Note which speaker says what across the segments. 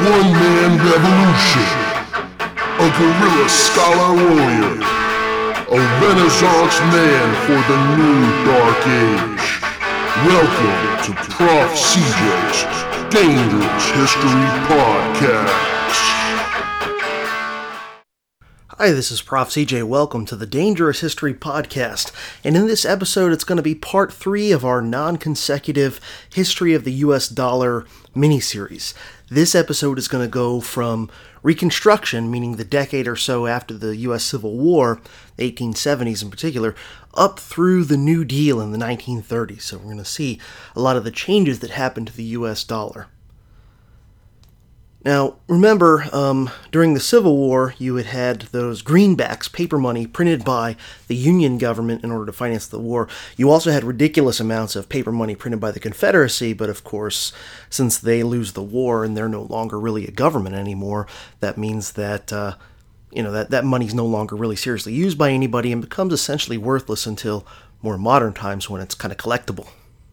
Speaker 1: one-man revolution, a guerrilla scholar warrior, a renaissance man for the new dark age. Welcome to Prof. CJ's Dangerous History Podcast.
Speaker 2: Hi, this is Prof. CJ. Welcome to the Dangerous History Podcast. And in this episode, it's going to be part 3 of our non-consecutive History of the U.S. Dollar miniseries. This episode is going to go from Reconstruction, meaning the decade or so after the U.S. Civil War, the 1870s in particular, up through the New Deal in the 1930s. So we're going to see a lot of the changes that happened to the U.S. dollar. Now, remember, during the Civil War, you had those greenbacks, paper money, printed by the Union government in order to finance the war. You also had ridiculous amounts of paper money printed by the Confederacy, but of course, since they lose the war and they're no longer really a government anymore, that means that, that money's no longer really seriously used by anybody and becomes essentially worthless until more modern times when it's kind of collectible.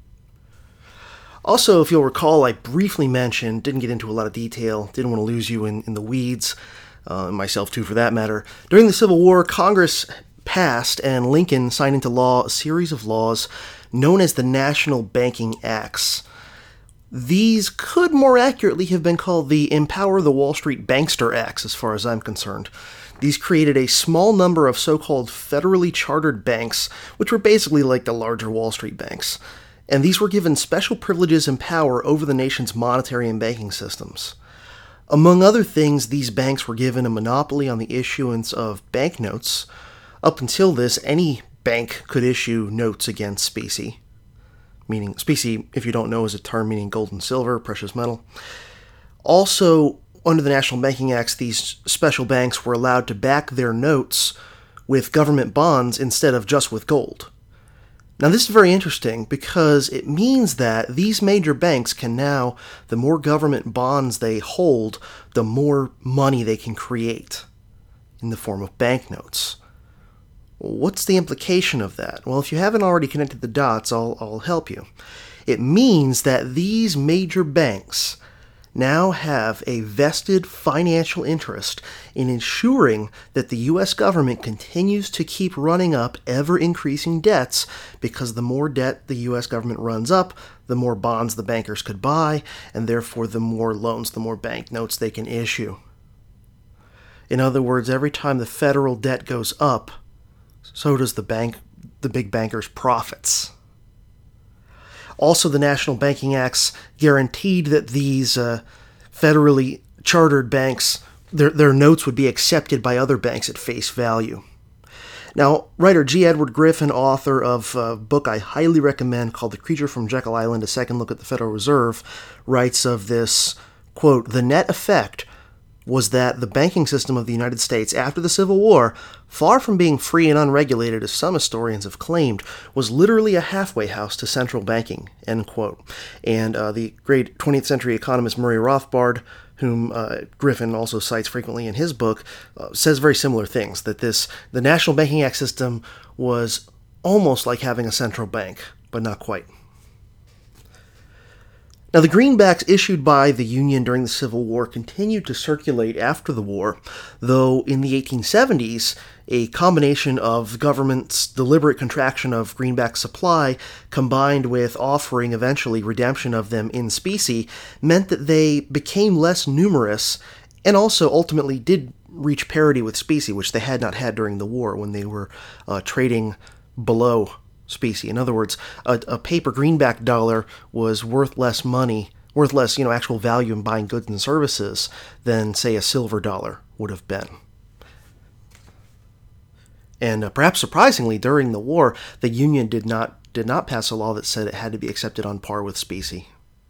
Speaker 2: Also, if you'll recall, I briefly mentioned, didn't get into a lot of detail, didn't want to lose you in the weeds, and myself too for that matter. During the Civil War, Congress passed and Lincoln signed into law a series of laws known as the National Banking Acts. These could more accurately have been called the Empower the Wall Street Bankster Acts, as far as I'm concerned. These created a small number of so-called federally chartered banks, which were basically like the larger Wall Street banks. And these were given special privileges and power over the nation's monetary and banking systems. Among other things, these banks were given a monopoly on the issuance of banknotes. Up until this, any bank could issue notes against specie. Meaning, specie, if you don't know, is a term meaning gold and silver, precious metal. Also, under the National Banking Acts, these special banks were allowed to back their notes with government bonds instead of just with gold. Now, this is very interesting because it means that these major banks can now, the more government bonds they hold, the more money they can create in the form of banknotes. What's the implication of that? Well, if you haven't already connected the dots, I'll help you. It means that these major banks now have a vested financial interest in ensuring that the U.S. government continues to keep running up ever-increasing debts, because the more debt the U.S. government runs up, the more bonds the bankers could buy, and therefore the more loans, the more banknotes they can issue. In other words, every time the federal debt goes up, so does the big bankers' profits. Also, the National Banking Acts guaranteed that these federally chartered banks, their notes would be accepted by other banks at face value. Now, writer G. Edward Griffin, author of a book I highly recommend called The Creature from Jekyll Island, A Second Look at the Federal Reserve, writes of this, quote, "The net effect was that the banking system of the United States after the Civil War, far from being free and unregulated as some historians have claimed, was literally a halfway house to central banking," end quote. And the great 20th century economist Murray Rothbard, whom Griffin also cites frequently in his book, says very similar things, that the National Banking Act system was almost like having a central bank, but not quite. Now, the greenbacks issued by the Union during the Civil War continued to circulate after the war, though in the 1870s, a combination of the government's deliberate contraction of greenback supply combined with offering eventually redemption of them in specie meant that they became less numerous and also ultimately did reach parity with specie, which they had not had during the war when they were trading below specie. In other words, a paper greenback dollar was worth less money, actual value in buying goods and services than, say, a silver dollar would have been. And perhaps surprisingly, during the war, the Union did not pass a law that said it had to be accepted on par with specie.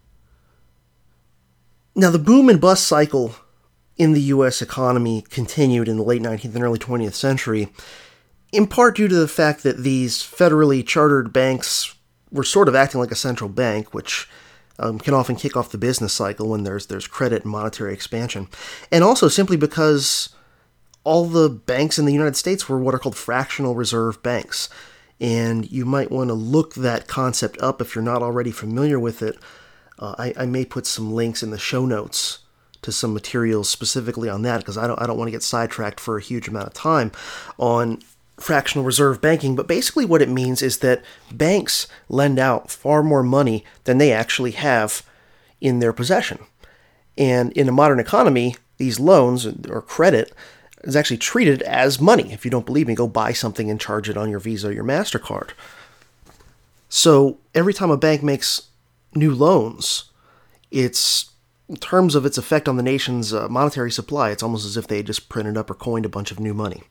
Speaker 2: Now, the boom and bust cycle in the U.S. economy continued in the late 19th and early 20th century, in part due to the fact that these federally chartered banks were sort of acting like a central bank, which can often kick off the business cycle when there's credit and monetary expansion. And also simply because all the banks in the United States were what are called fractional reserve banks. And you might want to look that concept up if you're not already familiar with it. I may put some links in the show notes to some materials specifically on that because I don't want to get sidetracked for a huge amount of time on fractional reserve banking. But basically what it means is that banks lend out far more money than they actually have in their possession. And in a modern economy, these loans or credit is actually treated as money. If you don't believe me, go buy something and charge it on your Visa or your MasterCard. So every time a bank makes new loans, it's, in terms of its effect on the nation's monetary supply, it's almost as if they just printed up or coined a bunch of new money.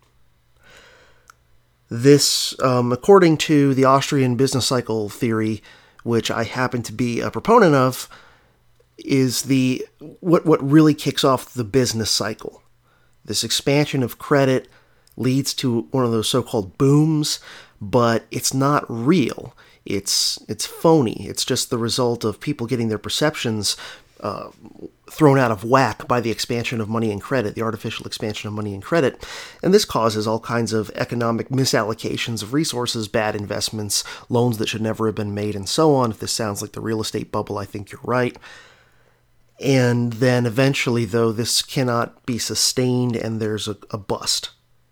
Speaker 2: This, according to the Austrian business cycle theory, which I happen to be a proponent of, is what really kicks off the business cycle. This expansion of credit leads to one of those so-called booms, but it's not real. It's phony. It's just the result of people getting their perceptions thrown out of whack by the expansion of money and credit, the artificial expansion of money and credit. And this causes all kinds of economic misallocations of resources, bad investments, loans that should never have been made, and so on. If this sounds like the real estate bubble, I think you're right. And then eventually, though, this cannot be sustained and there's a bust.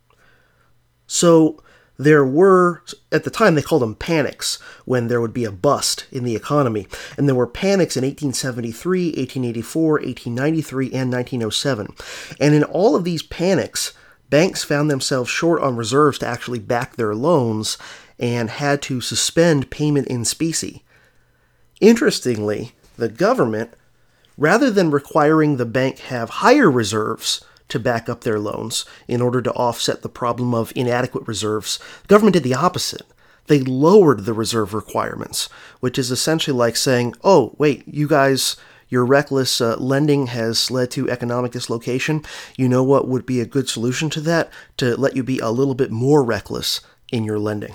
Speaker 2: So there were, at the time they called them panics, when there would be a bust in the economy. And there were panics in 1873, 1884, 1893, and 1907. And in all of these panics, banks found themselves short on reserves to actually back their loans and had to suspend payment in specie. Interestingly, the government, rather than requiring the bank have higher reserves to back up their loans in order to offset the problem of inadequate reserves, the government did the opposite. They lowered the reserve requirements, which is essentially like saying, oh, wait, you guys, your reckless lending has led to economic dislocation. You know what would be a good solution to that? To let you be a little bit more reckless in your lending.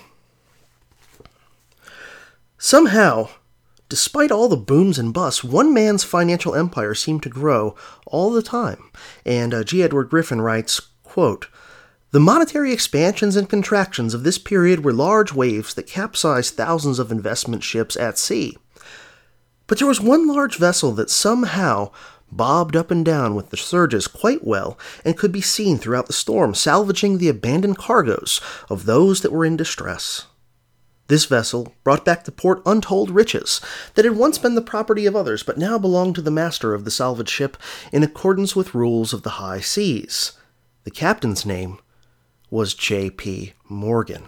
Speaker 2: Somehow, despite all the booms and busts, one man's financial empire seemed to grow all the time. And G. Edward Griffin writes, quote, "The monetary expansions and contractions of this period were large waves that capsized thousands of investment ships at sea. But there was one large vessel that somehow bobbed up and down with the surges quite well and could be seen throughout the storm, salvaging the abandoned cargoes of those that were in distress. This vessel brought back to port untold riches that had once been the property of others, but now belonged to the master of the salvaged ship in accordance with rules of the high seas. The captain's name was J.P. Morgan."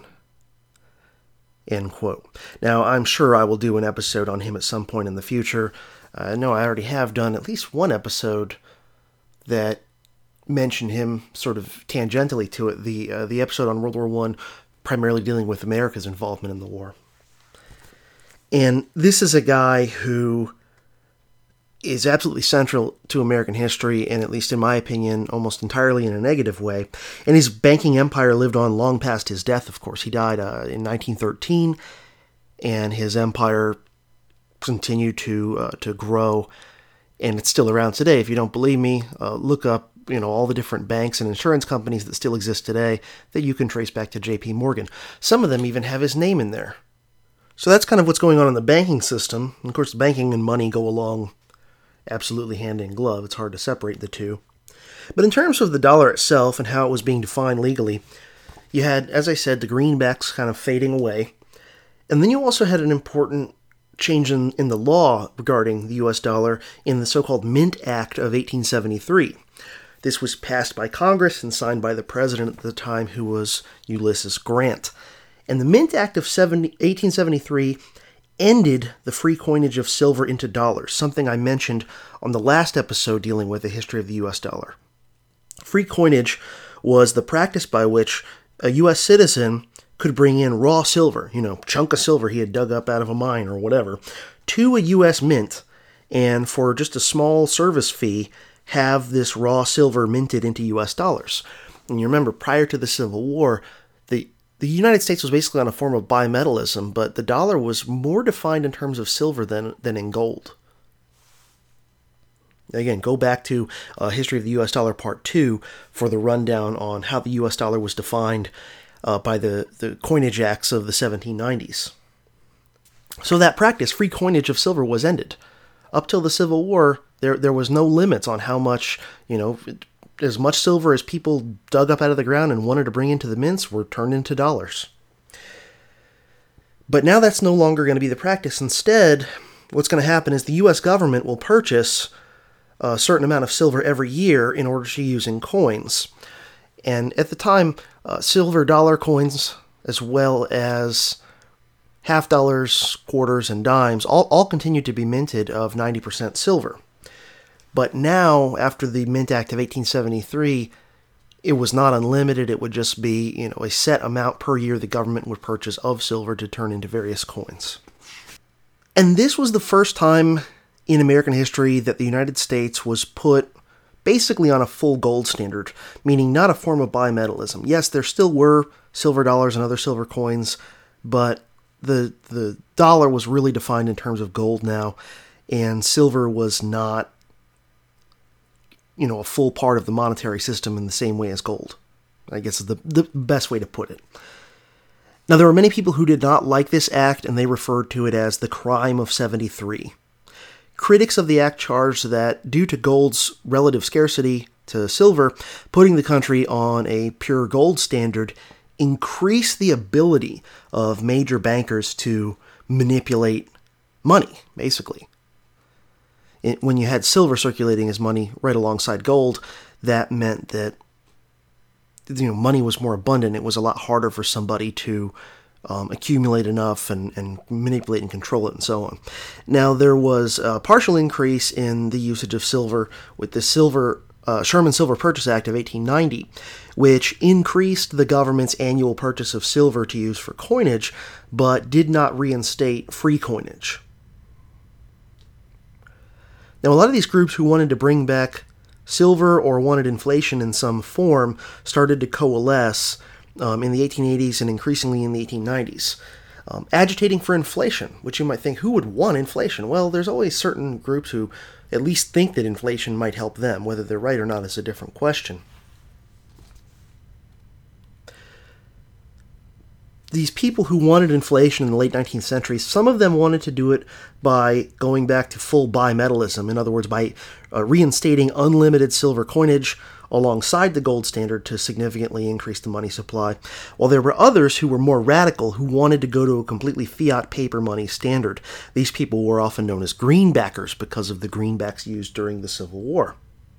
Speaker 2: End quote. Now, I'm sure I will do an episode on him at some point in the future. I know I already have done at least one episode that mentioned him sort of tangentially to it, the episode on World War I, primarily dealing with America's involvement in the war. And this is a guy who is absolutely central to American history, and at least in my opinion, almost entirely in a negative way. And his banking empire lived on long past his death, of course. He died in 1913, and his empire continued to grow, and it's still around today. If you don't believe me, look up all the different banks and insurance companies that still exist today that you can trace back to J.P. Morgan. Some of them even have his name in there. So that's kind of what's going on in the banking system. And of course, banking and money go along absolutely hand in glove. It's hard to separate the two. But in terms of the dollar itself and how it was being defined legally, you had, as I said, the greenbacks kind of fading away. And then you also had an important change in the law regarding the U.S. dollar in the so-called Mint Act of 1873. This was passed by Congress and signed by the president at the time, who was Ulysses Grant. And the Mint Act of 1873 ended the free coinage of silver into dollars, something I mentioned on the last episode dealing with the history of the U.S. dollar. Free coinage was the practice by which a U.S. citizen could bring in raw silver, chunk of silver he had dug up out of a mine or whatever, to a U.S. mint, and for just a small service fee, have this raw silver minted into U.S. dollars. And you remember, prior to the Civil War, the United States was basically on a form of bimetallism, but the dollar was more defined in terms of silver than in gold. Again, go back to History of the U.S. Dollar Part 2 for the rundown on how the U.S. dollar was defined by the coinage acts of the 1790s. So that practice, free coinage of silver, was ended. Up till the Civil War, There was no limits on how much, as much silver as people dug up out of the ground and wanted to bring into the mints were turned into dollars. But now that's no longer going to be the practice. Instead, what's going to happen is the U.S. government will purchase a certain amount of silver every year in order to use in coins. And at the time, silver dollar coins, as well as half dollars, quarters, and dimes, all continued to be minted of 90% silver. But now, after the Mint Act of 1873, it was not unlimited. It would just be, a set amount per year the government would purchase of silver to turn into various coins. And this was the first time in American history that the United States was put basically on a full gold standard, meaning not a form of bimetallism. Yes, there still were silver dollars and other silver coins, but the dollar was really defined in terms of gold now, and silver was not, a full part of the monetary system in the same way as gold, I guess is the best way to put it. Now, there were many people who did not like this act, and they referred to it as the Crime of 73. Critics of the act charged that due to gold's relative scarcity to silver, putting the country on a pure gold standard increased the ability of major bankers to manipulate money, basically. When you had silver circulating as money right alongside gold, that meant that money was more abundant. It was a lot harder for somebody to accumulate enough and manipulate and control it and so on. Now, there was a partial increase in the usage of silver with the Sherman Silver Purchase Act of 1890, which increased the government's annual purchase of silver to use for coinage, but did not reinstate free coinage. Now, a lot of these groups who wanted to bring back silver or wanted inflation in some form started to coalesce in the 1880s and increasingly in the 1890s, agitating for inflation, which you might think, who would want inflation? Well, there's always certain groups who at least think that inflation might help them. Whether they're right or not is a different question. These people who wanted inflation in the late 19th century, some of them wanted to do it by going back to full bimetallism, in other words, by reinstating unlimited silver coinage alongside the gold standard to significantly increase the money supply, while there were others who were more radical who wanted to go to a completely fiat paper money standard. These people were often known as greenbackers because of the greenbacks used during the Civil War.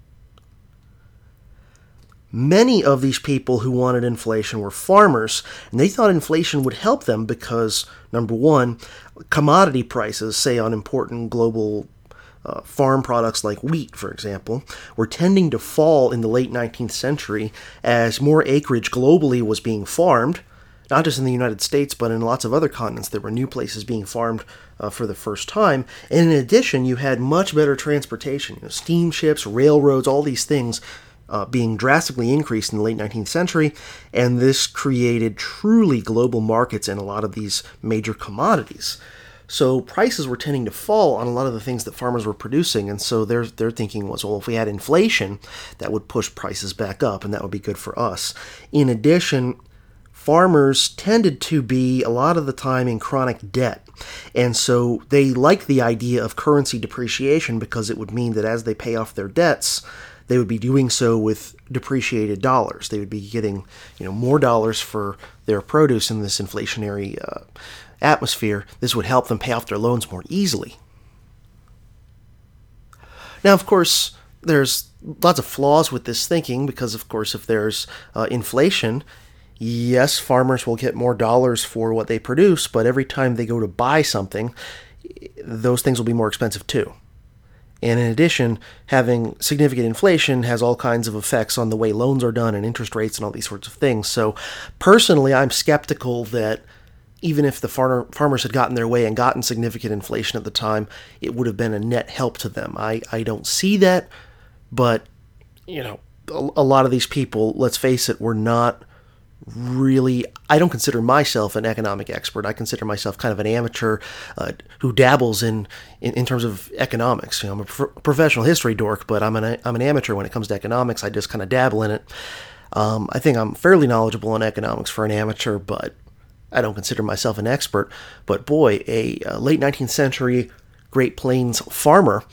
Speaker 2: Many of these people who wanted inflation were farmers, and they thought inflation would help them because, number one, commodity prices, say on important global farm products like wheat, for example, were tending to fall in the late 19th century as more acreage globally was being farmed, not just in the United States, but in lots of other continents. There were new places being farmed for the first time. And in addition, you had much better transportation, steamships, railroads, all these things being drastically increased in the late 19th century, and this created truly global markets in a lot of these major commodities. So prices were tending to fall on a lot of the things that farmers were producing, and so their thinking was, well, if we had inflation, that would push prices back up, and that would be good for us. In addition, farmers tended to be, a lot of the time, in chronic debt, and so they liked the idea of currency depreciation because it would mean that as they pay off their debts, they would be doing so with depreciated dollars. They would be getting, more dollars for their produce in this inflationary atmosphere. This would help them pay off their loans more easily. Now, of course, there's lots of flaws with this thinking because, of course, if there's inflation, yes, farmers will get more dollars for what they produce, but every time they go to buy something, those things will be more expensive too. And in addition, having significant inflation has all kinds of effects on the way loans are done and interest rates and all these sorts of things. So personally, I'm skeptical that even if the farmers had gotten their way and gotten significant inflation at the time, it would have been a net help to them. I don't see that, but, a lot of these people, let's face it, were not really, I don't consider myself an economic expert. I consider myself kind of an amateur who dabbles in terms of economics. I'm a professional history dork, but I'm an amateur when it comes to economics. I just kind of dabble in it. I think I'm fairly knowledgeable in economics for an amateur, but I don't consider myself an expert. But boy, a late 19th century Great Plains farmer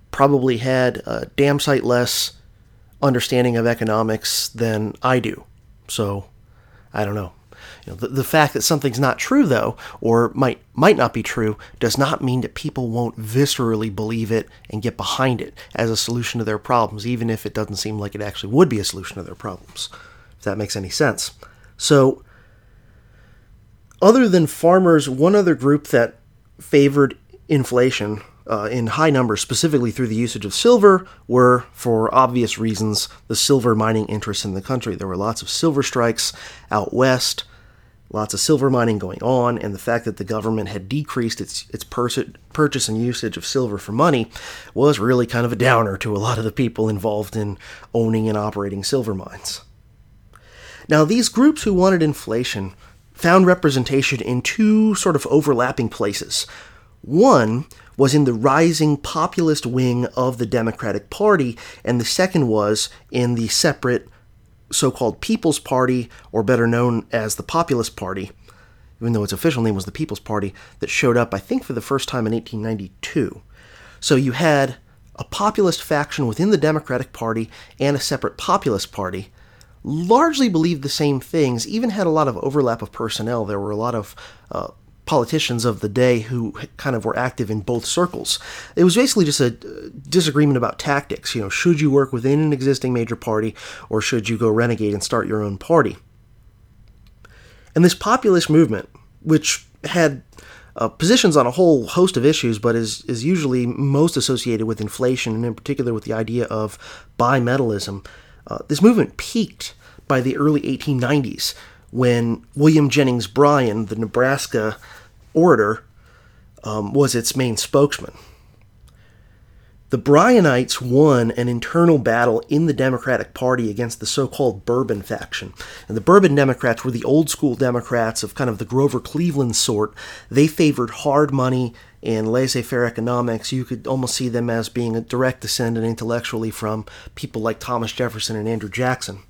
Speaker 2: probably had a damn sight less understanding of economics than I do. So, I don't know. The fact that something's not true, though, or might not be true, does not mean that people won't viscerally believe it and get behind it as a solution to their problems, even if it doesn't seem like it actually would be a solution to their problems, if that makes any sense. So, other than farmers, one other group that favored inflation in high numbers, specifically through the usage of silver, were, for obvious reasons, the silver mining interests in the country. There were lots of silver strikes out west, lots of silver mining going on, and the fact that the government had decreased its purchase and usage of silver for money was really kind of a downer to a lot of the people involved in owning and operating silver mines. Now, these groups who wanted inflation found representation in two sort of overlapping places. One was in the rising populist wing of the Democratic Party, and the second was in the separate so-called People's Party, or better known as the Populist Party, even though its official name was the People's Party, that showed up, I think, for the first time in 1892. So you had a populist faction within the Democratic Party and a separate Populist Party, largely believed the same things, even had a lot of overlap of personnel. There were a lot of politicians of the day who kind of were active in both circles. It was basically just a disagreement about tactics. Should you work within an existing major party, or should you go renegade and start your own party? And this populist movement, which had positions on a whole host of issues, but is usually most associated with inflation, and in particular with the idea of bimetallism, this movement peaked by the early 1890s, when William Jennings Bryan, the Nebraska orator, was its main spokesman. The Bryanites won an internal battle in the Democratic Party against the so-called Bourbon faction. And the Bourbon Democrats were the old-school Democrats of kind of the Grover Cleveland sort. They favored hard money and laissez-faire economics. You could almost see them as being a direct descendant intellectually from people like Thomas Jefferson and Andrew Jackson.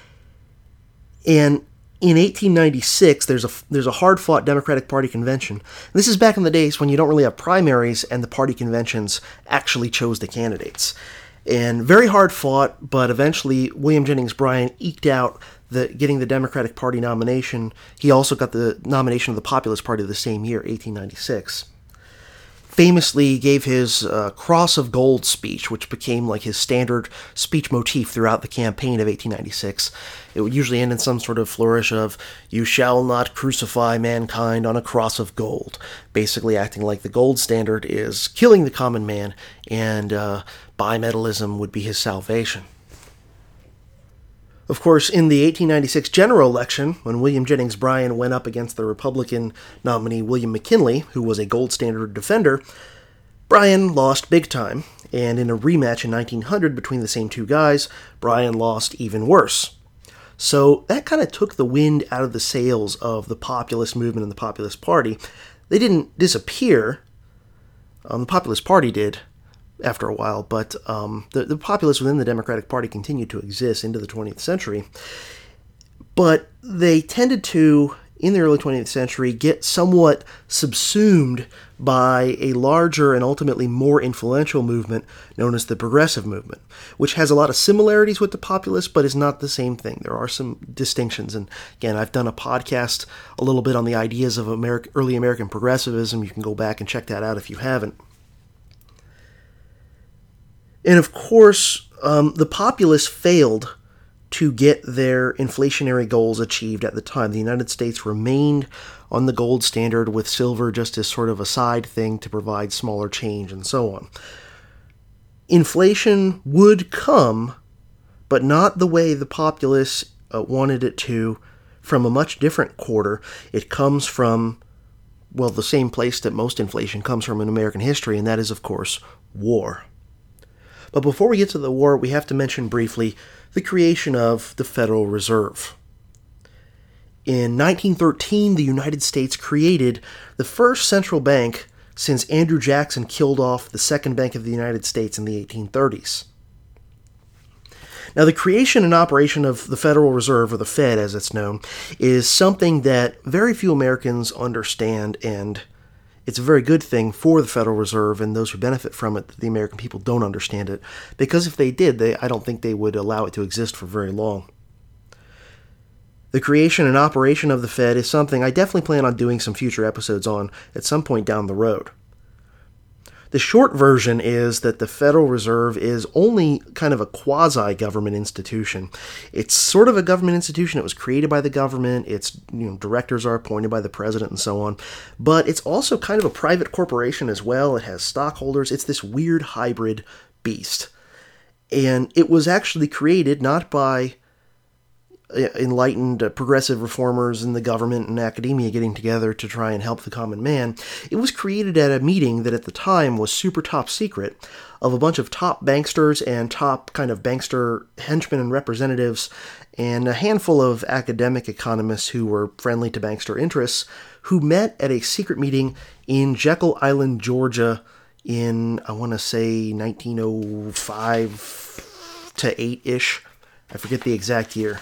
Speaker 2: And in 1896, there's a hard-fought Democratic Party convention. This is back in the days when you don't really have primaries and the party conventions actually chose the candidates. And very hard-fought, but eventually William Jennings Bryan eked out getting the Democratic Party nomination. He also got the nomination of the Populist Party the same year, 1896. Famously gave his Cross of Gold speech, which became like his standard speech motif throughout the campaign of 1896. It would usually end in some sort of flourish of, "You shall not crucify mankind on a cross of gold," basically acting like the gold standard is killing the common man, and bimetallism would be his salvation. Of course, in the 1896 general election, when William Jennings Bryan went up against the Republican nominee William McKinley, who was a gold standard defender, Bryan lost big time, and in a rematch in 1900 between the same two guys, Bryan lost even worse. So that kind of took the wind out of the sails of the populist movement and the Populist Party. They didn't disappear. The Populist Party did after a while, but the populists within the Democratic Party continued to exist into the 20th century. But they tended to, in the early 20th century, get somewhat subsumed by a larger and ultimately more influential movement known as the Progressive Movement, which has a lot of similarities with the populists, but is not the same thing. There are some distinctions, and again, I've done a podcast a little bit on the ideas of early American progressivism. You can go back and check that out if you haven't. And of course, the populists failed to get their inflationary goals achieved at the time. The United States remained on the gold standard, with silver just as sort of a side thing to provide smaller change and so on. Inflation would come, but not the way the populists wanted it to, from a much different quarter. It comes from, well, the same place that most inflation comes from in American history, and that is, of course, war. But before we get to the war, we have to mention briefly the creation of the Federal Reserve. In 1913, the United States created the first central bank since Andrew Jackson killed off the Second Bank of the United States in the 1830s. Now, the creation and operation of the Federal Reserve, or the Fed as it's known, is something that very few Americans understand and it's a very good thing for the Federal Reserve and those who benefit from it that the American people don't understand it, because if they did, I don't think they would allow it to exist for very long. The creation and operation of the Fed is something I definitely plan on doing some future episodes on at some point down the road. The short version is that the Federal Reserve is only kind of a quasi-government institution. It's sort of a government institution. It was created by the government. Its directors are appointed by the president and so on. But it's also kind of a private corporation as well. It has stockholders. It's this weird hybrid beast. And it was actually created not by enlightened progressive reformers in the government and academia getting together to try and help the common man. It was created at a meeting that at the time was super top secret of a bunch of top banksters and top kind of bankster henchmen and representatives and a handful of academic economists who were friendly to bankster interests who met at a secret meeting in Jekyll Island, Georgia in, I want to say, 1905 to 8-ish. I forget the exact year.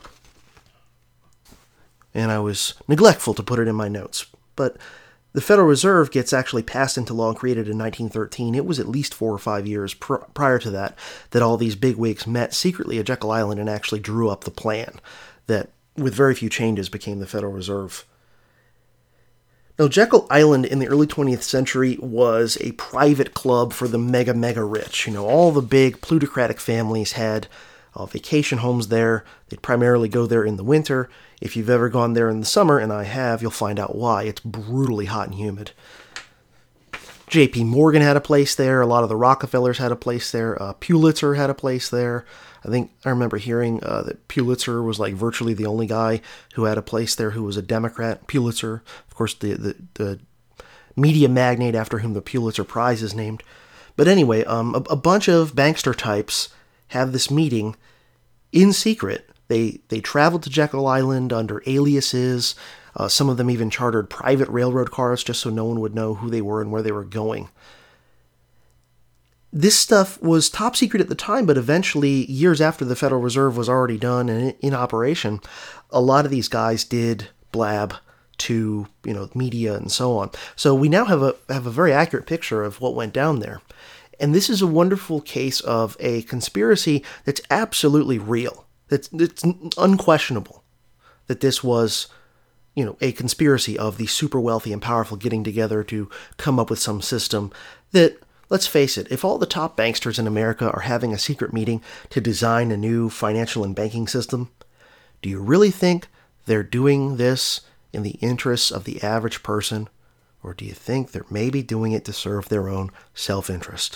Speaker 2: And I was neglectful to put it in my notes. But the Federal Reserve gets actually passed into law and created in 1913. It was at least 4 or 5 years prior to that all these bigwigs met secretly at Jekyll Island and actually drew up the plan that, with very few changes, became the Federal Reserve. Now, Jekyll Island in the early 20th century was a private club for the mega rich. All the big plutocratic families had vacation homes there. They'd primarily go there in the winter. If you've ever gone there in the summer, and I have, you'll find out why. It's brutally hot and humid. J.P. Morgan had a place there. A lot of the Rockefellers had a place there. Pulitzer had a place there. I remember hearing that Pulitzer was like virtually the only guy who had a place there who was a Democrat. Pulitzer, of course, the media magnate after whom the Pulitzer Prize is named. But anyway, a bunch of bankster types have this meeting in secret. They traveled to Jekyll Island under aliases. Some of them even chartered private railroad cars just so no one would know who they were and where they were going. This stuff was top secret at the time, but eventually, years after the Federal Reserve was already done and in operation, a lot of these guys did blab to media and so on. So we now have a very accurate picture of what went down there. And this is a wonderful case of a conspiracy that's absolutely real. It's unquestionable that this was, a conspiracy of the super wealthy and powerful getting together to come up with some system that, let's face it, if all the top banksters in America are having a secret meeting to design a new financial and banking system, do you really think they're doing this in the interests of the average person? Or do you think they're maybe doing it to serve their own self-interest?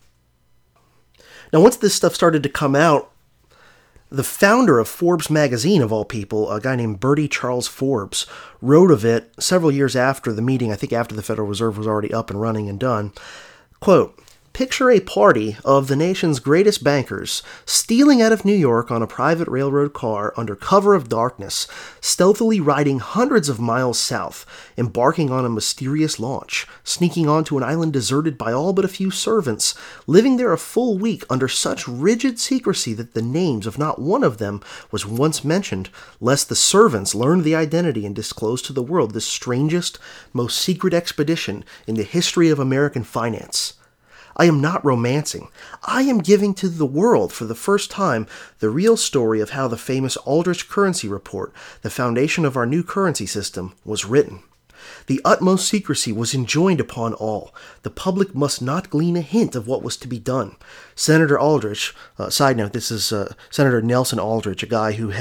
Speaker 2: Now, once this stuff started to come out, the founder of Forbes magazine, of all people, a guy named Bertie Charles Forbes, wrote of it several years after the meeting, I think after the Federal Reserve was already up and running and done. Quote, "Picture a party of the nation's greatest bankers stealing out of New York on a private railroad car under cover of darkness, stealthily riding hundreds of miles south, embarking on a mysterious launch, sneaking onto an island deserted by all but a few servants, living there a full week under such rigid secrecy that the names of not one of them was once mentioned, lest the servants learned the identity and disclosed to the world the strangest, most secret expedition in the history of American finance. I am not romancing. I am giving to the world for the first time the real story of how the famous Aldrich Currency Report, the foundation of our new currency system, was written. The utmost secrecy was enjoined upon all. The public must not glean a hint of what was to be done. Senator Aldrich, side note, this is Senator Nelson Aldrich, a guy who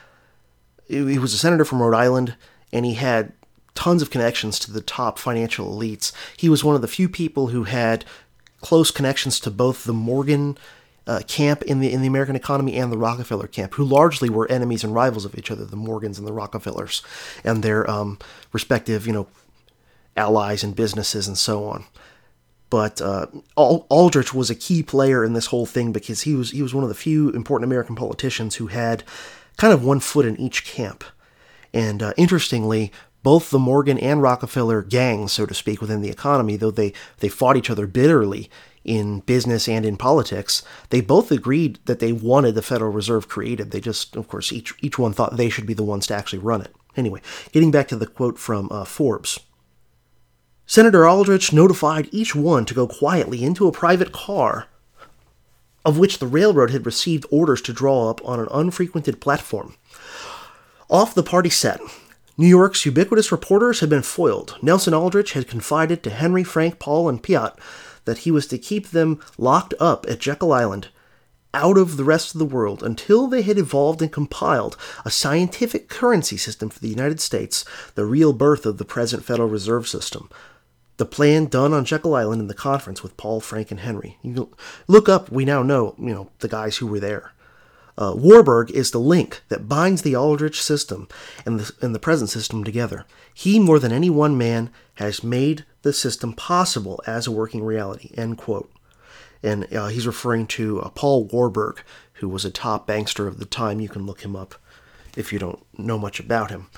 Speaker 2: he was a senator from Rhode Island, and he had tons of connections to the top financial elites. He was one of the few people who had close connections to both the Morgan camp in the American economy and the Rockefeller camp, who largely were enemies and rivals of each other, the Morgans and the Rockefellers, and their respective, allies and businesses and so on. But Aldrich was a key player in this whole thing because he was one of the few important American politicians who had kind of one foot in each camp. And interestingly, both the Morgan and Rockefeller gangs, so to speak, within the economy, though they fought each other bitterly in business and in politics, they both agreed that they wanted the Federal Reserve created. They just, of course, each one thought they should be the ones to actually run it. Anyway, getting back to the quote from Forbes. Senator Aldrich notified each one to go quietly into a private car, of which the railroad had received orders to draw up on an unfrequented platform. Off the party set, New York's ubiquitous reporters had been foiled. Nelson Aldrich had confided to Henry, Frank, Paul, and Piatt that he was to keep them locked up at Jekyll Island, out of the rest of the world, until they had evolved and compiled a scientific currency system for the United States, the real birth of the present Federal Reserve System. The plan done on Jekyll Island in the conference with Paul, Frank, and Henry. You can look up, we now know, the guys who were there. Warburg is the link that binds the Aldrich system and the present system together. He, more than any one man, has made the system possible as a working reality, end quote. And he's referring to Paul Warburg, who was a top bankster of the time. You can look him up if you don't know much about him.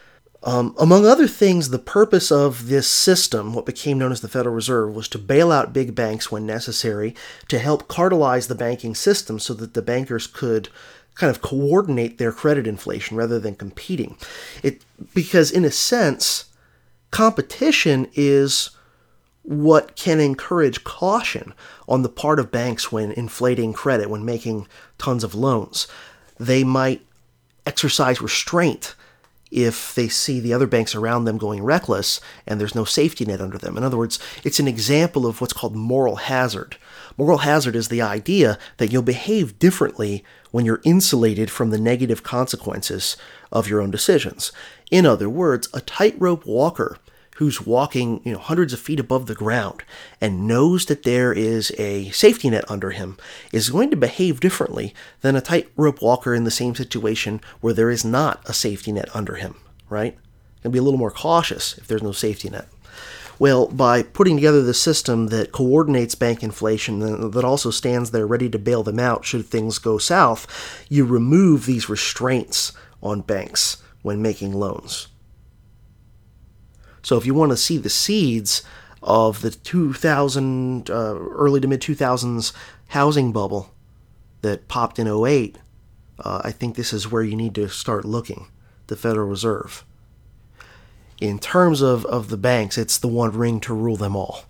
Speaker 2: Among other things, the purpose of this system, what became known as the Federal Reserve, was to bail out big banks when necessary, to help cartelize the banking system so that the bankers could kind of coordinate their credit inflation rather than competing. Because in a sense, competition is what can encourage caution on the part of banks when inflating credit, when making tons of loans. They might exercise restraint if they see the other banks around them going reckless and there's no safety net under them. In other words, it's an example of what's called moral hazard. Moral hazard is the idea that you'll behave differently when you're insulated from the negative consequences of your own decisions. In other words, a tightrope walker who's walking, hundreds of feet above the ground and knows that there is a safety net under him is going to behave differently than a tightrope walker in the same situation where there is not a safety net under him, right? And be a little more cautious if there's no safety net. Well, by putting together the system that coordinates bank inflation, that also stands there ready to bail them out should things go south, you remove these restraints on banks when making loans. So if you want to see the seeds of the early to mid-2000s housing bubble that popped in 2008, I think this is where you need to start looking, the Federal Reserve. In terms of the banks, it's the one ring to rule them all.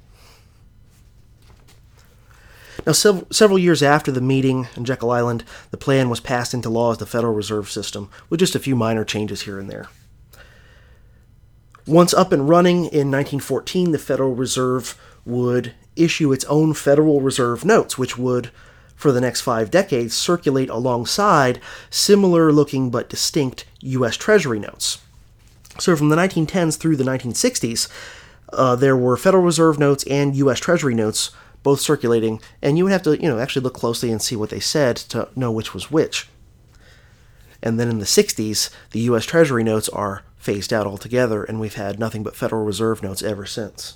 Speaker 2: Now, several years after the meeting in Jekyll Island, the plan was passed into law as the Federal Reserve System, with just a few minor changes here and there. Once up and running in 1914, the Federal Reserve would issue its own Federal Reserve notes, which would, for the next 5 decades, circulate alongside similar-looking but distinct U.S. Treasury notes. So from the 1910s through the 1960s, there were Federal Reserve notes and U.S. Treasury notes both circulating, and you would have to, actually look closely and see what they said to know which was which. And then in the 60s, the U.S. Treasury notes are phased out altogether, and we've had nothing but Federal Reserve notes ever since.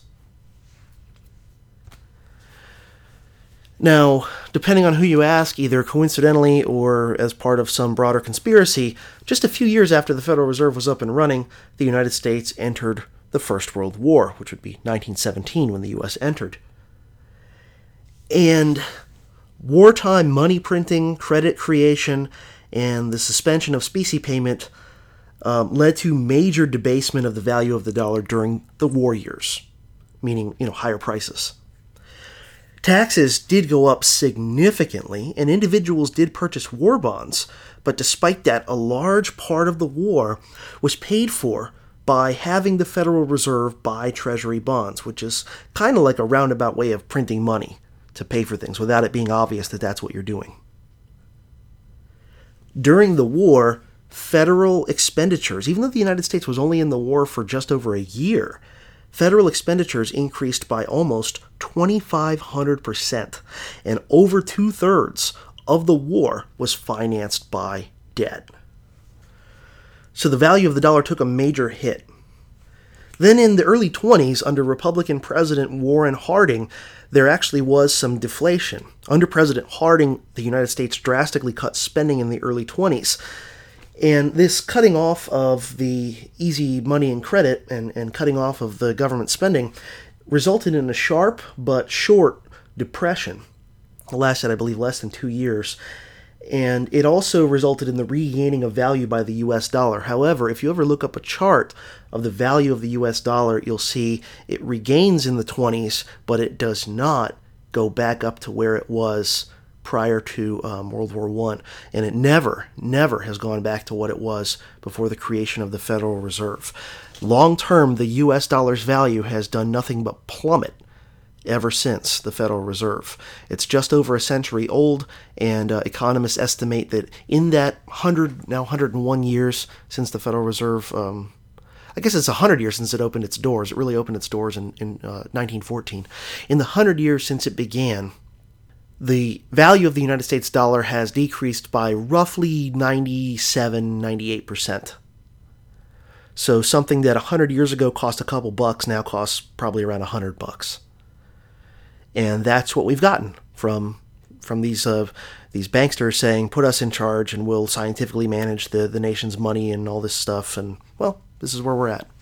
Speaker 2: Now, depending on who you ask, either coincidentally or as part of some broader conspiracy, just a few years after the Federal Reserve was up and running, the United States entered the First World War, which would be 1917 when the U.S. entered. And wartime money printing, credit creation, and the suspension of specie payment led to major debasement of the value of the dollar during the war years, meaning, higher prices. Taxes did go up significantly, and individuals did purchase war bonds, but despite that, a large part of the war was paid for by having the Federal Reserve buy Treasury bonds, which is kind of like a roundabout way of printing money to pay for things without it being obvious that that's what you're doing. During the war, federal expenditures, even though the United States was only in the war for just over a year, federal expenditures increased by almost 2,500%, and over 2/3 of the war was financed by debt. So the value of the dollar took a major hit. Then in the early 20s, under Republican President Warren Harding, there actually was some deflation. Under President Harding, the United States drastically cut spending in the early 20s. And this cutting off of the easy money and credit and cutting off of the government spending resulted in a sharp but short depression. It lasted, I believe, less than 2 years. And it also resulted in the regaining of value by the US dollar. However, if you ever look up a chart of the value of the US dollar, you'll see it regains in the 20s, but it does not go back up to where it was prior to World War I. And it never has gone back to what it was before the creation of the Federal Reserve. Long term, the US dollar's value has done nothing but plummet ever since the Federal Reserve. It's just over a century old, and economists estimate that in that 101 years since the Federal Reserve, I guess it's 100 years since it opened its doors. It really opened its doors in 1914. In the 100 years since it began, the value of the United States dollar has decreased by roughly 98%. So something that 100 years ago cost a couple bucks now costs probably around $100. And that's what we've gotten from these banksters saying, put us in charge and we'll scientifically manage the nation's money and all this stuff. And, well, this is where we're at.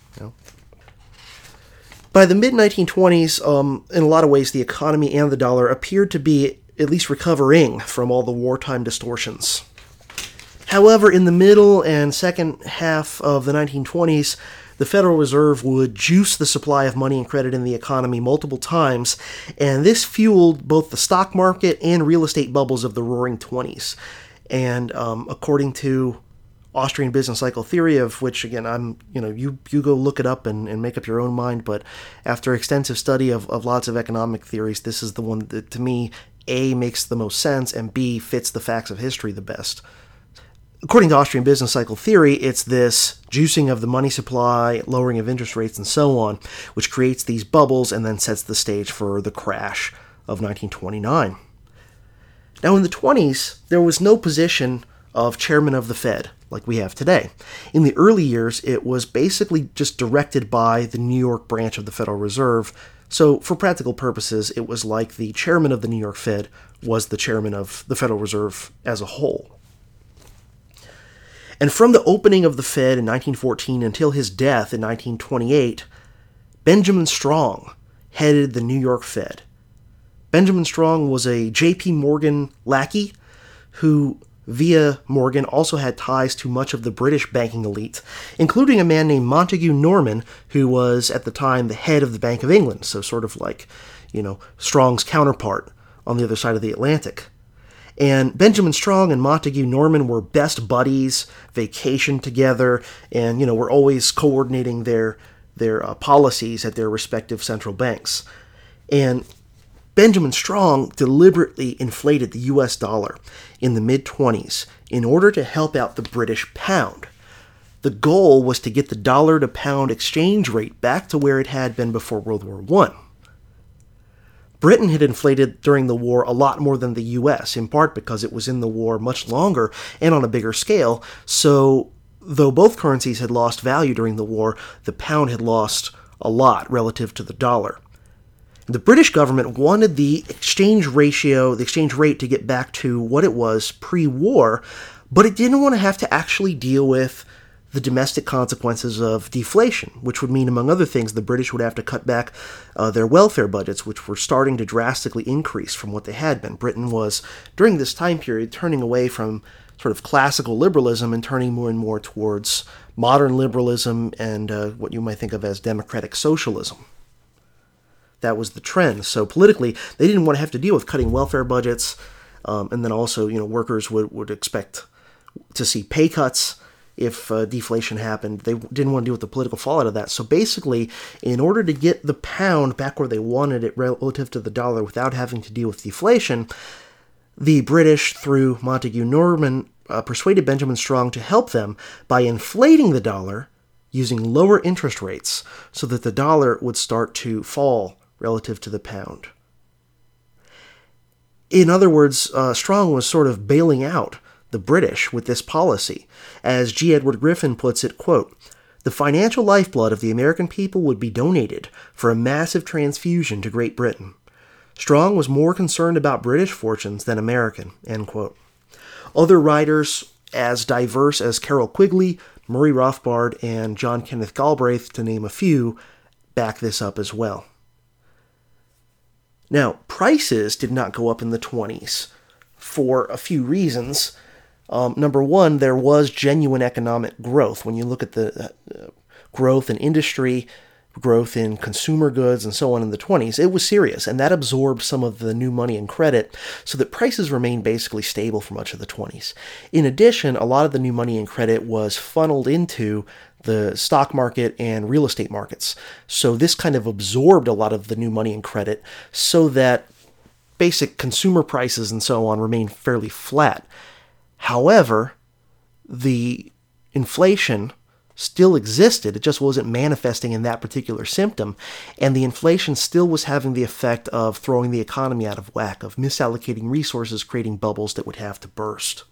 Speaker 2: By the mid-1920s, in a lot of ways, the economy and the dollar appeared to be at least recovering from all the wartime distortions. However, in the middle and second half of the 1920s, the Federal Reserve would juice the supply of money and credit in the economy multiple times, and this fueled both the stock market and real estate bubbles of the Roaring '20s. And according to Austrian business cycle theory, of which, again, you go look it up and make up your own mind, but after extensive study of lots of economic theories, this is the one that, to me, A, makes the most sense, and B, fits the facts of history the best. According to Austrian business cycle theory, it's this juicing of the money supply, lowering of interest rates, and so on, which creates these bubbles and then sets the stage for the crash of 1929. Now, in the 20s, there was no position of chairman of the Fed like we have today. In the early years, it was basically just directed by the New York branch of the Federal Reserve. So, for practical purposes, it was like the chairman of the New York Fed was the chairman of the Federal Reserve as a whole. And from the opening of the Fed in 1914 until his death in 1928, Benjamin Strong headed the New York Fed. Benjamin Strong was a J.P. Morgan lackey who, via Morgan, also had ties to much of the British banking elite, including a man named Montague Norman, who was at the time the head of the Bank of England, so sort of like, Strong's counterpart on the other side of the Atlantic. And Benjamin Strong and Montague Norman were best buddies, vacationed together, and, were always coordinating their policies at their respective central banks. And Benjamin Strong deliberately inflated the US dollar in the mid-20s in order to help out the British pound. The goal was to get the dollar-to-pound exchange rate back to where it had been before World War I. Britain had inflated during the war a lot more than the US, in part because it was in the war much longer and on a bigger scale, so though both currencies had lost value during the war, the pound had lost a lot relative to the dollar. The British government wanted the exchange rate to get back to what it was pre-war, but it didn't want to have to actually deal with the domestic consequences of deflation, which would mean, among other things, the British would have to cut back their welfare budgets, which were starting to drastically increase from what they had been. Britain was, during this time period, turning away from sort of classical liberalism and turning more and more towards modern liberalism and what you might think of as democratic socialism. That was the trend. So politically, they didn't want to have to deal with cutting welfare budgets, and then also, workers would expect to see pay cuts if deflation happened. They didn't want to deal with the political fallout of that. So basically, in order to get the pound back where they wanted it relative to the dollar without having to deal with deflation, the British, through Montague Norman, persuaded Benjamin Strong to help them by inflating the dollar using lower interest rates so that the dollar would start to fall relative to the pound. In other words, Strong was sort of bailing out the British with this policy. As G. Edward Griffin puts it, quote, "The financial lifeblood of the American people would be donated for a massive transfusion to Great Britain. Strong was more concerned about British fortunes than American," end quote. Other writers as diverse as Carroll Quigley, Murray Rothbard, and John Kenneth Galbraith, to name a few, back this up as well. Now, prices did not go up in the 20s for a few reasons. Number one, there was genuine economic growth. When you look at the growth in industry, growth in consumer goods, and so on in the 20s, it was serious, and that absorbed some of the new money and credit so that prices remained basically stable for much of the 20s. In addition, a lot of the new money and credit was funneled into the stock market and real estate markets. So this kind of absorbed a lot of the new money and credit so that basic consumer prices and so on remained fairly flat. However, the inflation still existed. It just wasn't manifesting in that particular symptom. And the inflation still was having the effect of throwing the economy out of whack, of misallocating resources, creating bubbles that would have to burst.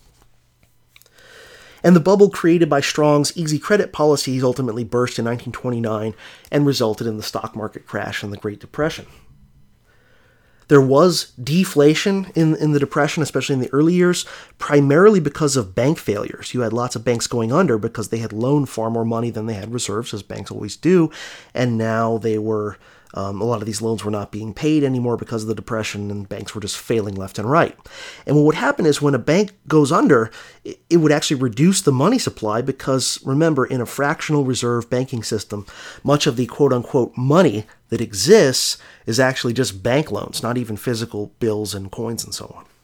Speaker 2: And the bubble created by Strong's easy credit policies ultimately burst in 1929 and resulted in the stock market crash and the Great Depression. There was deflation in the Depression, especially in the early years, primarily because of bank failures. You had lots of banks going under because they had loaned far more money than they had reserves, as banks always do, and now they were a lot of these loans were not being paid anymore because of the Depression, and banks were just failing left and right. And what would happen is when a bank goes under, it would actually reduce the money supply because, remember, in a fractional reserve banking system, much of the quote-unquote money that exists is actually just bank loans, not even physical bills and coins and so on.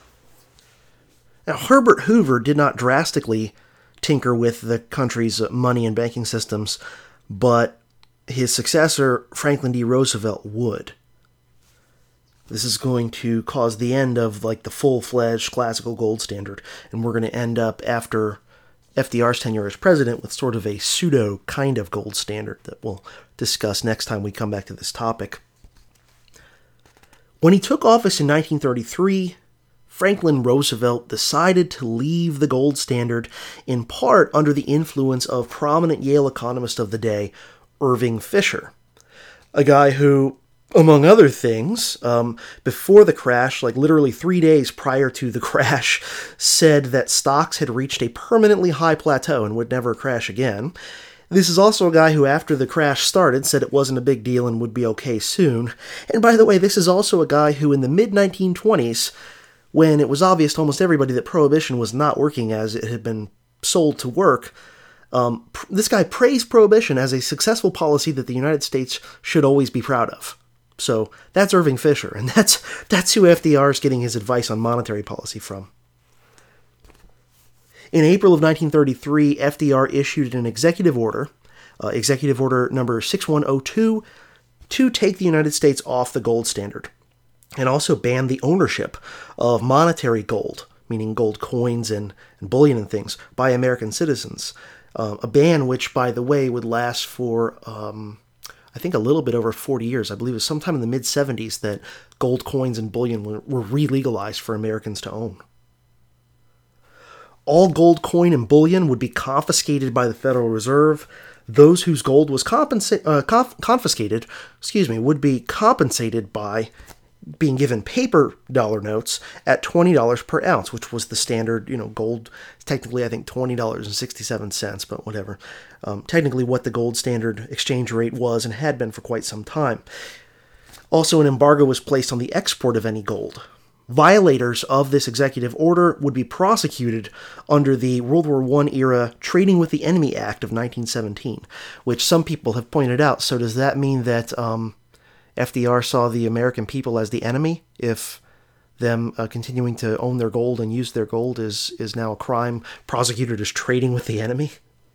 Speaker 2: Now, Herbert Hoover did not drastically tinker with the country's money and banking systems, but his successor, Franklin D. Roosevelt, would. This is going to cause the end of the full-fledged classical gold standard, and we're going to end up after FDR's tenure as president with sort of a pseudo kind of gold standard that we'll discuss next time we come back to this topic. When he took office in 1933, Franklin Roosevelt decided to leave the gold standard in part under the influence of prominent Yale economist of the day, Irving Fisher, a guy who, among other things, before the crash, literally 3 days prior to the crash, said that stocks had reached a permanently high plateau and would never crash again. This is also a guy who, after the crash started, said it wasn't a big deal and would be okay soon. And by the way, this is also a guy who, in the mid-1920s, when it was obvious to almost everybody that Prohibition was not working as it had been sold to work, this guy praised Prohibition as a successful policy that the United States should always be proud of. So that's Irving Fisher, and that's who FDR is getting his advice on monetary policy from. In April of 1933, FDR issued an executive order number 6102, to take the United States off the gold standard, and also ban the ownership of monetary gold, meaning gold coins and bullion and things, by American citizens. A ban which, by the way, would last for, I think, a little bit over 40 years. I believe it was sometime in the mid-70s that gold coins and bullion were re-legalized for Americans to own. All gold coin and bullion would be confiscated by the Federal Reserve. Those whose gold was confiscated would be compensated by being given paper dollar notes at $20 per ounce, which was the standard, gold, technically I think $20.67, but whatever. Technically what the gold standard exchange rate was and had been for quite some time. Also, an embargo was placed on the export of any gold. Violators of this executive order would be prosecuted under the World War I era Trading with the Enemy Act of 1917, which some people have pointed out. So does that mean that FDR saw the American people as the enemy if them continuing to own their gold and use their gold is now a crime prosecuted as trading with the enemy?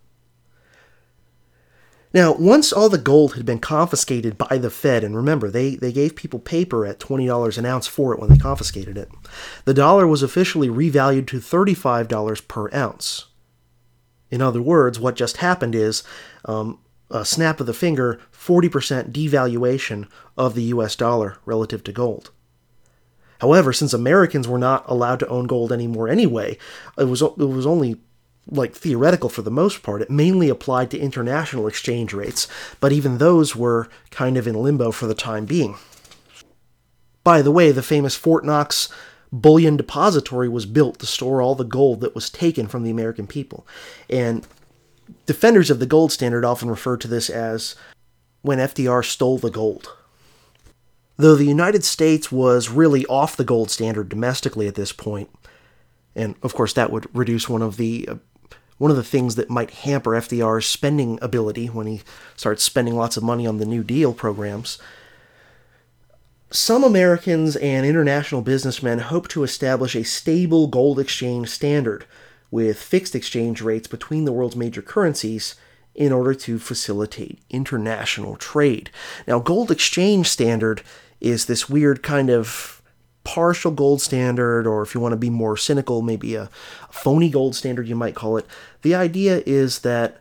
Speaker 2: Now, once all the gold had been confiscated by the Fed, and remember, they gave people paper at $20 an ounce for it when they confiscated it, the dollar was officially revalued to $35 per ounce. In other words, what just happened is a snap of the finger, 40% devaluation of the US dollar relative to gold. However, since Americans were not allowed to own gold anymore anyway, it was only theoretical for the most part. It mainly applied to international exchange rates, but even those were kind of in limbo for the time being. By the way, the famous Fort Knox bullion depository was built to store all the gold that was taken from the American people. And defenders of the gold standard often refer to this as when FDR stole the gold. Though the United States was really off the gold standard domestically at this point, and of course that would reduce one of the things that might hamper FDR's spending ability when he starts spending lots of money on the New Deal programs. Some Americans and international businessmen hope to establish a stable gold exchange standard with fixed exchange rates between the world's major currencies in order to facilitate international trade. Now, gold exchange standard is this weird kind of partial gold standard, or if you want to be more cynical, maybe a phony gold standard, you might call it. The idea is that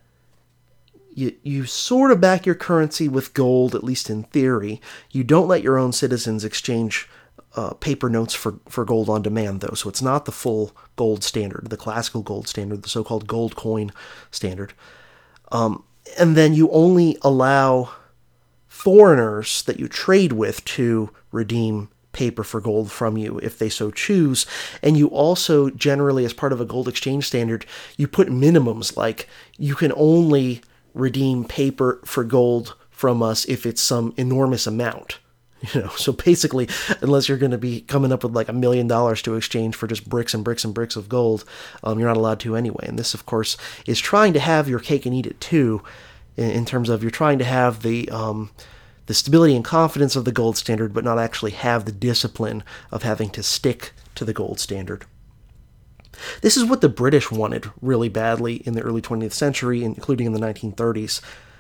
Speaker 2: you sort of back your currency with gold, at least in theory. You don't let your own citizens exchange paper notes for gold on demand, though. So it's not the full gold standard, the classical gold standard, the so-called gold coin standard. And then you only allow foreigners that you trade with to redeem paper for gold from you if they so choose. And you also generally, as part of a gold exchange standard, you put minimums, like you can only redeem paper for gold from us if it's some enormous amount. So basically, unless you're going to be coming up with like $1 million to exchange for just bricks and bricks and bricks of gold, you're not allowed to anyway. And this, of course, is trying to have your cake and eat it too, in terms of you're trying to have the stability and confidence of the gold standard, but not actually have the discipline of having to stick to the gold standard. This is what the British wanted really badly in the early 20th century, including in the 1930s.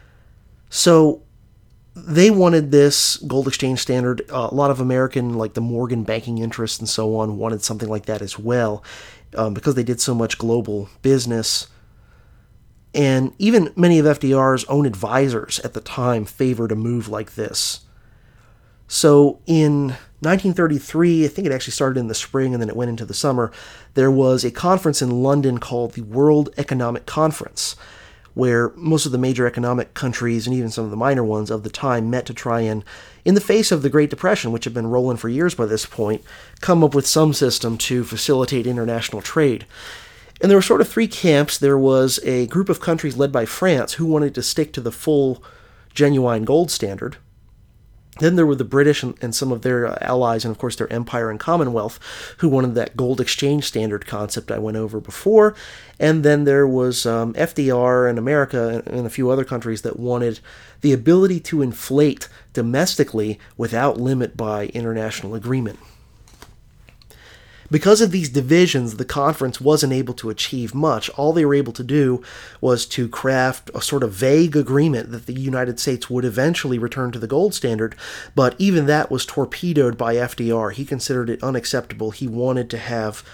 Speaker 2: So they wanted this gold exchange standard. A lot of American, like the Morgan banking interests and so on, wanted something like that as well, because they did so much global business. And even many of FDR's own advisors at the time favored a move like this. So in 1933, I think it actually started in the spring and then it went into the summer, there was a conference in London called the World Economic Conference, where most of the major economic countries and even some of the minor ones of the time met to try and, in the face of the Great Depression, which had been rolling for years by this point, come up with some system to facilitate international trade. And there were sort of three camps. There was a group of countries led by France who wanted to stick to the full, genuine gold standard. Then there were the British and some of their allies, and of course their Empire and Commonwealth, who wanted that gold exchange standard concept I went over before. And then there was FDR and America and a few other countries that wanted the ability to inflate domestically without limit by international agreement. Because of these divisions, the conference wasn't able to achieve much. All they were able to do was to craft a sort of vague agreement that the United States would eventually return to the gold standard, but even that was torpedoed by FDR. He considered it unacceptable. He wanted to have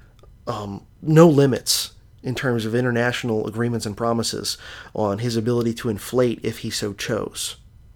Speaker 2: no limits in terms of international agreements and promises on his ability to inflate if he so chose.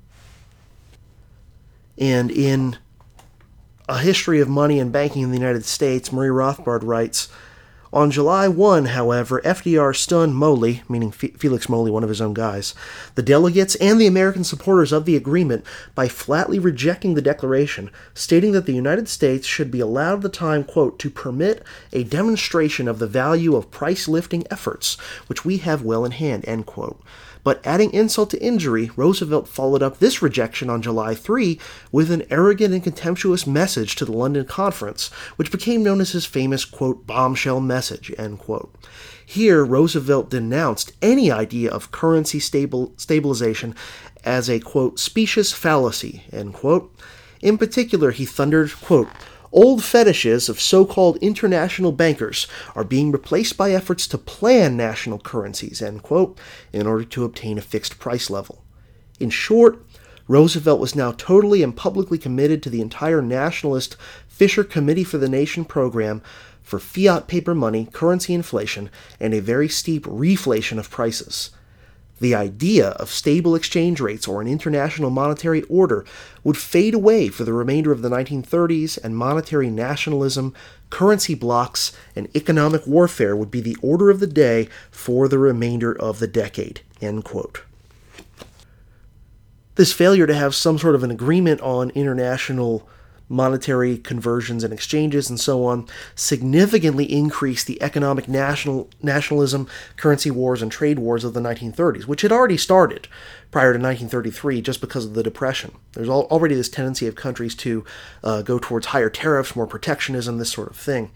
Speaker 2: And in A History of Money and Banking in the United States, Murray Rothbard writes, on July 1, however, FDR stunned Moley, meaning Felix Moley, one of his own guys, the delegates and the American supporters of the agreement by flatly rejecting the declaration, stating that the United States should be allowed the time, quote, to permit a demonstration of the value of price-lifting efforts, which we have well in hand, end quote. But adding insult to injury, Roosevelt followed up this rejection on July 3 with an arrogant and contemptuous message to the London Conference, which became known as his famous, quote, bombshell message, end quote. Here, Roosevelt denounced any idea of currency stabilization as a, quote, specious fallacy, end quote. In particular, he thundered, quote, old fetishes of so-called international bankers are being replaced by efforts to plan national currencies, end quote, in order to obtain a fixed price level. In short, Roosevelt was now totally and publicly committed to the entire nationalist Fisher Committee for the Nation program for fiat paper money, currency inflation, and a very steep reflation of prices. The idea of stable exchange rates or an international monetary order would fade away for the remainder of the 1930s, and monetary nationalism, currency blocks, and economic warfare would be the order of the day for the remainder of the decade, end quote. This failure to have some sort of an agreement on international monetary conversions and exchanges and so on, significantly increased the economic nationalism, currency wars, and trade wars of the 1930s, which had already started prior to 1933 just because of the Depression. There's already this tendency of countries to go towards higher tariffs, more protectionism, this sort of thing.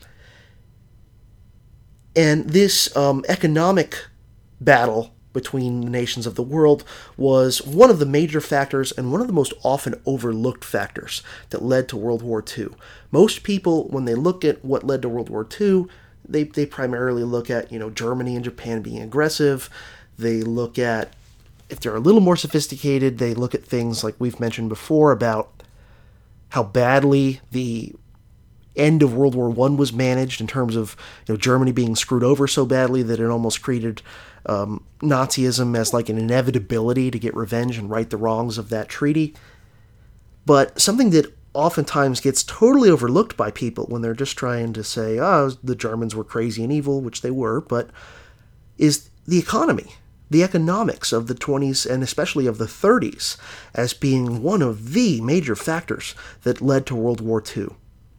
Speaker 2: And this economic battle between the nations of the world was one of the major factors and one of the most often overlooked factors that led to World War II. Most people, when they look at what led to World War II, they primarily look at, Germany and Japan being aggressive. They look at, if they're a little more sophisticated, they look at things like we've mentioned before about how badly the end of World War I was managed in terms of Germany being screwed over so badly that it almost created Nazism as like an inevitability to get revenge and right the wrongs of that treaty. But something that oftentimes gets totally overlooked by people when they're just trying to say, the Germans were crazy and evil, which they were, but is the economy, the economics of the 20s and especially of the 30s as being one of the major factors that led to World War II.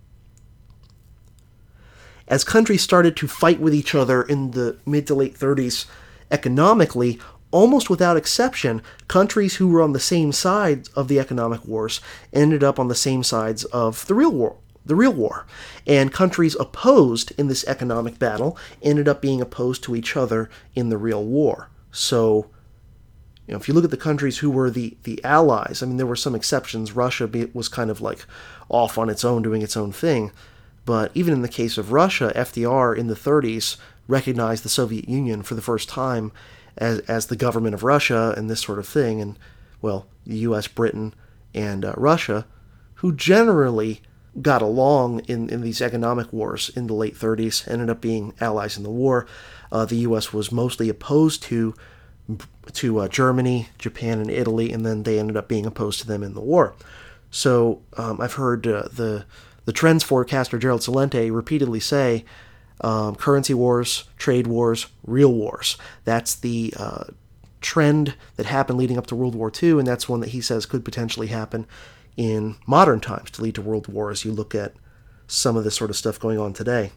Speaker 2: As countries started to fight with each other in the mid to late 30s economically, almost without exception, countries who were on the same side of the economic wars ended up on the same sides of the real war. And countries opposed in this economic battle ended up being opposed to each other in the real war. So, if you look at the countries who were the allies, there were some exceptions. Russia was kind of like off on its own, doing its own thing. But even in the case of Russia, FDR in the 30s recognized the Soviet Union for the first time as the government of Russia and this sort of thing. And, the U.S., Britain, and Russia, who generally got along in these economic wars in the late 30s, ended up being allies in the war. The U.S. was mostly opposed to Germany, Japan, and Italy, and then they ended up being opposed to them in the war. So I've heard the trends forecaster Gerald Celente repeatedly say currency wars, trade wars, real wars. That's the trend that happened leading up to World War II, and that's one that he says could potentially happen in modern times to lead to world war as you look at some of this sort of stuff going on today.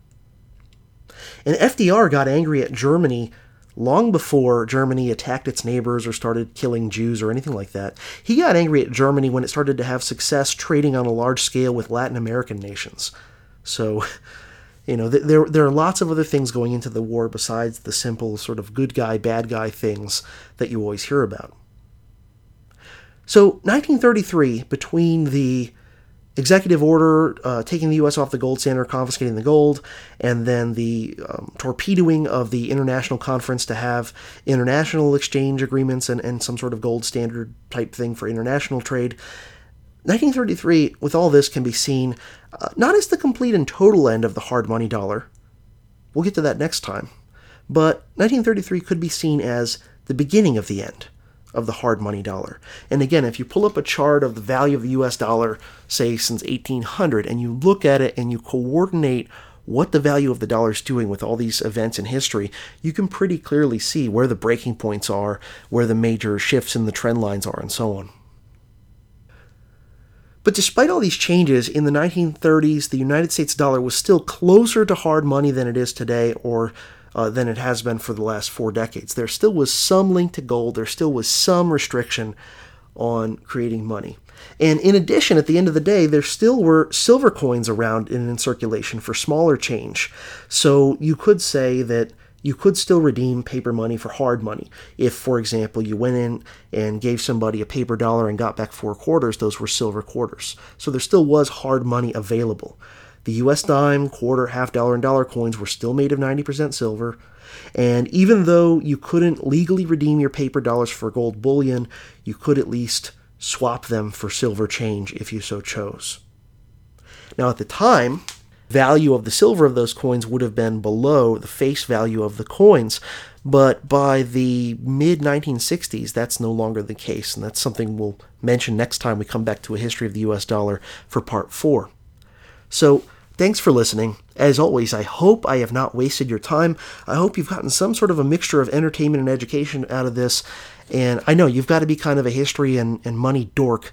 Speaker 2: And FDR got angry at Germany long before Germany attacked its neighbors or started killing Jews or anything like that. He got angry at Germany when it started to have success trading on a large scale with Latin American nations. So, there are lots of other things going into the war besides the simple sort of good guy, bad guy things that you always hear about. So, 1933, between the executive order taking the U.S. off the gold standard, confiscating the gold, and then the torpedoing of the international conference to have international exchange agreements and some sort of gold standard type thing for international trade. 1933, with all this, can be seen not as the complete and total end of the hard money dollar. We'll get to that next time. But 1933 could be seen as the beginning of the end of the hard money dollar. And again, if you pull up a chart of the value of the US dollar, say since 1800, and you look at it and you coordinate what the value of the dollar is doing with all these events in history, you can pretty clearly see where the breaking points are, where the major shifts in the trend lines are, and so on. But despite all these changes, in the 1930s, the United States dollar was still closer to hard money than it is today, or than it has been for the last 4 decades. There still was some link to gold. There still was some restriction on creating money. And in addition, at the end of the day, there still were silver coins around and in circulation for smaller change. So you could say that you could still redeem paper money for hard money. If, for example, you went in and gave somebody a paper dollar and got back 4 quarters, those were silver quarters. So there still was hard money available. The U.S. dime, quarter, half dollar, and dollar coins were still made of 90% silver. And even though you couldn't legally redeem your paper dollars for gold bullion, you could at least swap them for silver change if you so chose. Now, at the time, value of the silver of those coins would have been below the face value of the coins. But by the mid-1960s, that's no longer the case. And that's something we'll mention next time we come back to a history of the U.S. dollar for part 4. So, thanks for listening. As always, I hope I have not wasted your time. I hope you've gotten some sort of a mixture of entertainment and education out of this. And I know you've got to be kind of a history and money dork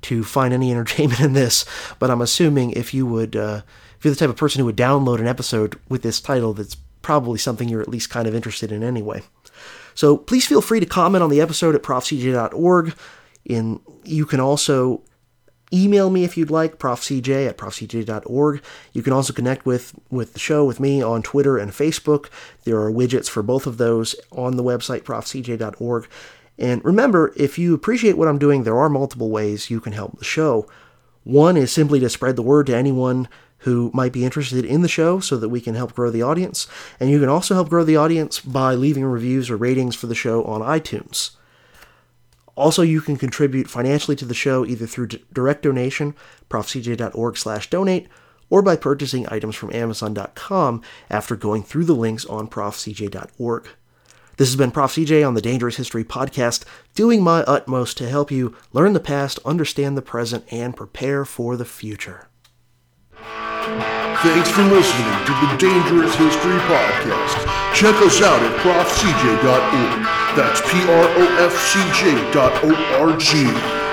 Speaker 2: to find any entertainment in this, but I'm assuming if you're the type of person who would download an episode with this title, that's probably something you're at least kind of interested in anyway. So please feel free to comment on the episode at profcj.org. You can also email me if you'd like, profcj@profcj.org. You can also connect with the show with me on Twitter and Facebook. There are widgets for both of those on the website, profcj.org. And remember, if you appreciate what I'm doing, there are multiple ways you can help the show. One is simply to spread the word to anyone who might be interested in the show so that we can help grow the audience. And you can also help grow the audience by leaving reviews or ratings for the show on iTunes. Also, you can contribute financially to the show either through direct donation, profcj.org/donate, or by purchasing items from Amazon.com after going through the links on profcj.org. This has been Prof. CJ on the Dangerous History Podcast, doing my utmost to help you learn the past, understand the present, and prepare for the future.
Speaker 1: Thanks for listening to the Dangerous History Podcast. Check us out at profcj.org. That's profcj.org.